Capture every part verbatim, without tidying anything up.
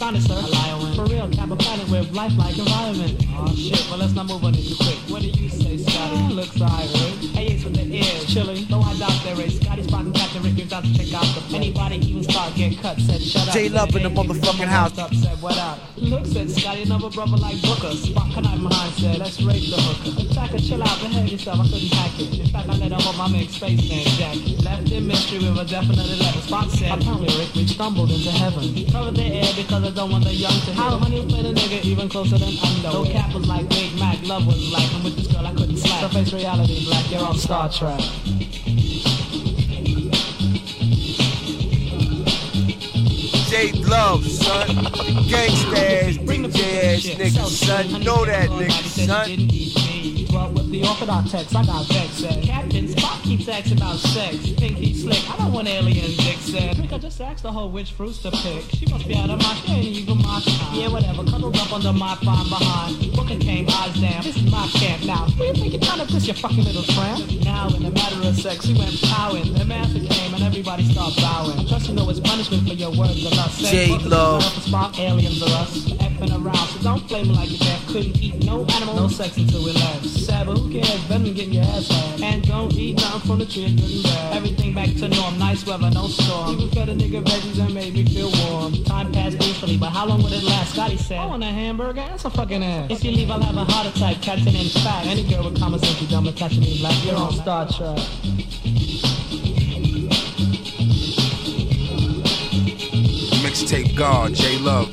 planet, sir. A lion. For real, cap a planet with lifelike environment. Oh shit, well let's not move on it too quick. What do you say, Scotty? Yeah, looks alright, right? Hey, it's with the ears, chilling. Though I doubt there is. Scotty's spotting Captain Rick, you're about to check out the play. Anybody even start get cut, said shut up. J Love in the motherfucking house. Up, said what up? Look, said Scotty, another brother like Booker. Spot connive behind, said let's rape the hooker. Attacker, chill out, behave yourself, I couldn't hack it. In fact, I let her hold my mixed space man jacket. Left in mystery with a definite eleven. Spot said, apparently Rick, we stumbled into heaven. Covered the air because I don't want the young to hear. How honey was playing a nigga even closer than Undo. Though Cap was like Big Mac, love was like, and with this girl I couldn't slack. So face reality, black, you're on Star Trek. J Love, son. Gangsters, D J ass nigga, son. You know that nigga, son. Well, with the Orthodox text, I got vexed, said Captain Spock keeps asking about sex. Think he's slick, I don't want aliens, Dick said. Rick, I just asked the whole which fruits to pick. She must be out of my, she ain't even my kind. Yeah, whatever, cuddled up under my fine behind. Booking came, eyes down, this is my camp now. Who you think you're trying to piss your fucking little tramp? Now, in the matter of sex, we went powing. The master came and everybody started bowing. I trust you know it's punishment for your words of lust. J Love. Spock, aliens are us. Effing around, so don't play me like your dad. Couldn't eat no animal, no sex until we left. Sad, but who cares? Better than getting your ass had. And don't eat nothing from the tree, good and bad. Everything back to norm, nice weather, no storm. Even fed a nigga veggies and made me feel warm. Time passed peacefully, but how long would it last? Scotty said, I want a hamburger and some fucking ass. If you leave, I'll have a heart attack, catching in fact. Any girl with common sense, you dumb and catching me black. You're on Star Trek. Mixtape God, J Love.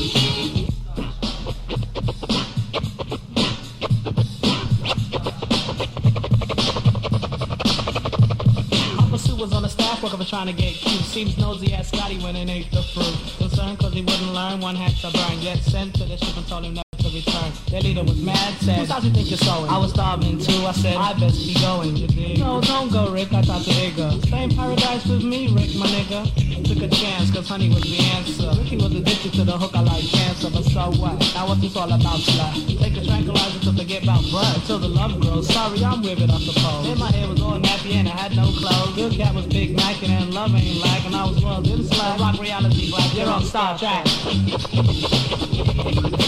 Was on the staff working for trying to get cute. Seems nosy as Scotty went and ate the fruit. Concerned cause he wouldn't learn, one had to burn. Yet sent to the ship and told him never to return. Their leader was mad, said, whose house you think you're sewing? I was starving too, I said, I best be going, you dig? No, don't go, Rick, I thought to Igga. Stay in paradise with me, Rick, my nigga. Took a chance cause honey was the answer. Ricky was addicted to the hook, I like cancer. But so what? Now what's this all about, slut? Take a tranquilizer to forget about blood. Till the love grows, sorry, I'm with it, I suppose. Then my hair was all nappy and I had no clothes. Your cat was Big Mac and love ain't like. And I was well, didn't slide. Rock reality black, you're on Star Trek.